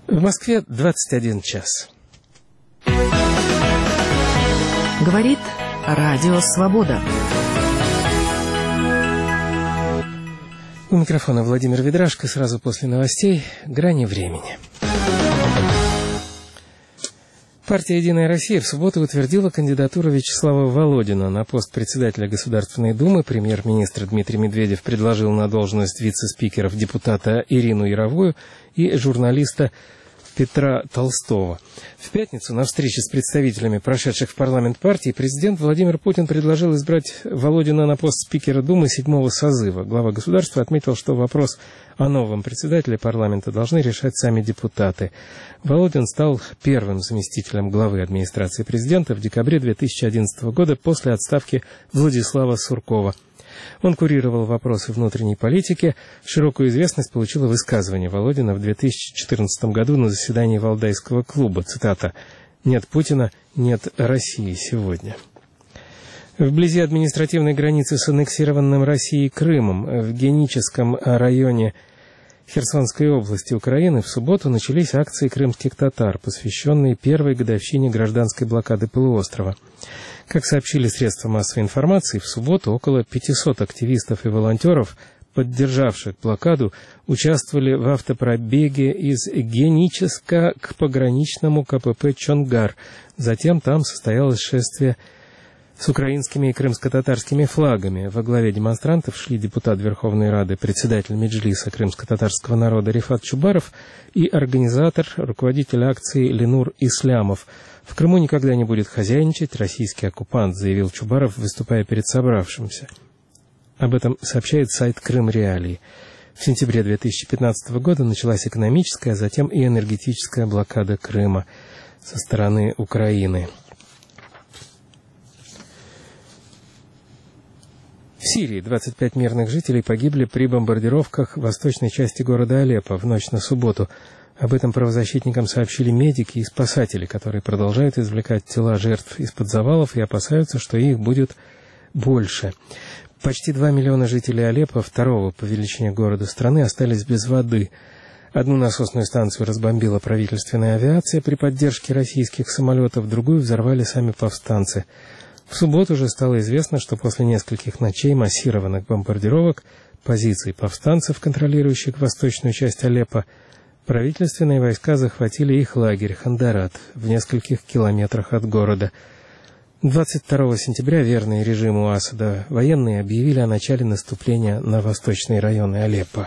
В Москве 21 час. Говорит Радио Свобода. У микрофона Владимир Ведрашко. Сразу после новостей «Грани времени». Партия «Единая Россия» в субботу утвердила кандидатуру Вячеслава Володина на пост председателя Государственной Думы. Премьер-министр Дмитрий Медведев предложил на должность вице-спикеров депутата Ирину Яровую и журналиста Петра Толстого. В пятницу на встрече с представителями прошедших в парламент партий президент Владимир Путин предложил избрать Володина на пост спикера Думы 7-го созыва. Глава государства отметил, что вопрос о новом председателе парламента должны решать сами депутаты. Володин стал первым заместителем главы администрации президента в декабре 2011 года после отставки Владислава Суркова. Он курировал вопросы внутренней политики. Широкую известность получило высказывание Володина в 2014 году на заседании Валдайского клуба. Цитата: «Нет Путина, нет России сегодня». Вблизи административной границы с аннексированным Россией Крымом в Геническом районе Херсонской области Украины в субботу начались акции крымских татар, посвященные первой годовщине гражданской блокады полуострова. Как сообщили средства массовой информации, в субботу около 500 активистов и волонтеров, поддержавших блокаду, участвовали в автопробеге из Геническа к пограничному КПП Чонгар. Затем там состоялось шествие с украинскими и крымско-татарскими флагами. Во главе демонстрантов шли депутат Верховной Рады, председатель Меджлиса крымско-татарского народа Рифат Чубаров и организатор, руководитель акции Ленур Ислямов. «В Крыму никогда не будет хозяйничать российский оккупант», заявил Чубаров, выступая перед собравшимся. Об этом сообщает сайт Крым Реалии. В сентябре 2015 года началась экономическая, а затем и энергетическая блокада Крыма со стороны Украины. В Сирии 25 мирных жителей погибли при бомбардировках в восточной части города Алеппо в ночь на субботу. Об этом правозащитникам сообщили медики и спасатели, которые продолжают извлекать тела жертв из-под завалов и опасаются, что их будет больше. Почти 2 миллиона жителей Алеппо, второго по величине города страны, остались без воды. Одну насосную станцию разбомбила правительственная авиация при поддержке российских самолетов, другую взорвали сами повстанцы. В субботу же стало известно, что после нескольких ночей массированных бомбардировок позиций повстанцев, контролирующих восточную часть Алеппо, правительственные войска захватили их лагерь Хандарат в нескольких километрах от города. 22 сентября верные режиму Асада военные объявили о начале наступления на восточные районы Алеппо.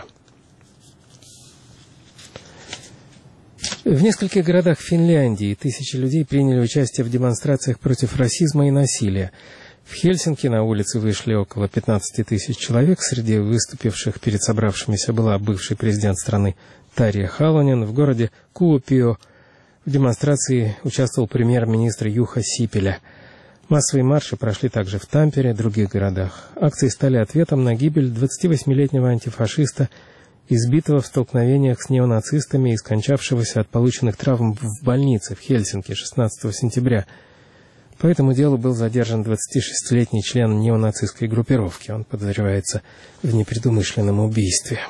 В нескольких городах Финляндии тысячи людей приняли участие в демонстрациях против расизма и насилия. В Хельсинки на улицы вышли около 15 тысяч человек. Среди выступивших перед собравшимися была бывший президент страны Тария Халонен. В городе Куопио в демонстрации участвовал премьер-министр Юха Сипиля. Массовые марши прошли также в Тампере и других городах. Акции стали ответом на гибель 28-летнего антифашиста, избитого в столкновениях с неонацистами и скончавшегося от полученных травм в больнице в Хельсинки 16 сентября. По этому делу был задержан 26-летний член неонацистской группировки. Он подозревается в непредумышленном убийстве.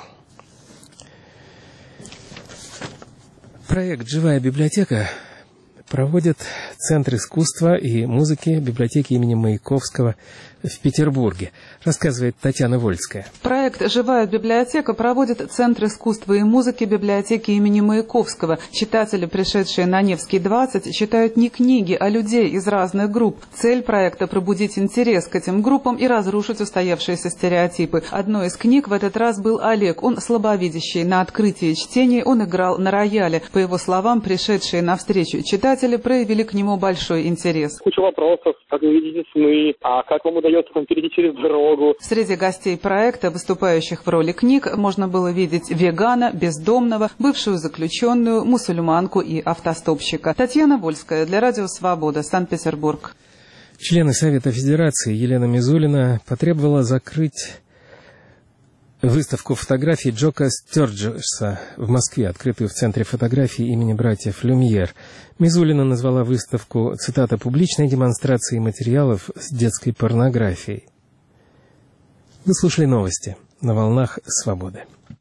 Проект «Живая библиотека» проводит Центр искусства и музыки библиотеки имени Маяковского в Петербурге, рассказывает Татьяна Вольская. Проект «Живая библиотека» проводит Центр искусства и музыки библиотеки имени Маяковского. Читатели, пришедшие на Невский 20, читают не книги, а людей из разных групп. Цель проекта – пробудить интерес к этим группам и разрушить устоявшиеся стереотипы. Одной из книг в этот раз был Олег. Он слабовидящий. На открытии чтений он играл на рояле. По его словам, пришедшие на встречу читатели проявили к нему большой интерес. Куча вопросов, как вы видите сны, а как вам удается там перейти через дорогу. Среди гостей проекта, выступающих в роли книг, можно было видеть вегана, бездомного, бывшую заключенную, мусульманку и автостопщика. Татьяна Вольская для Радио Свобода, Санкт-Петербург. Члены Совета Федерации Елена Мизулина потребовала закрыть выставку фотографий Джока Стёрджеса в Москве, открытую в Центре фотографий имени братьев Люмьер. Мизулина назвала выставку, цитата, «публичной демонстрацией материалов с детской порнографией». Вы слушали новости на волнах Свободы.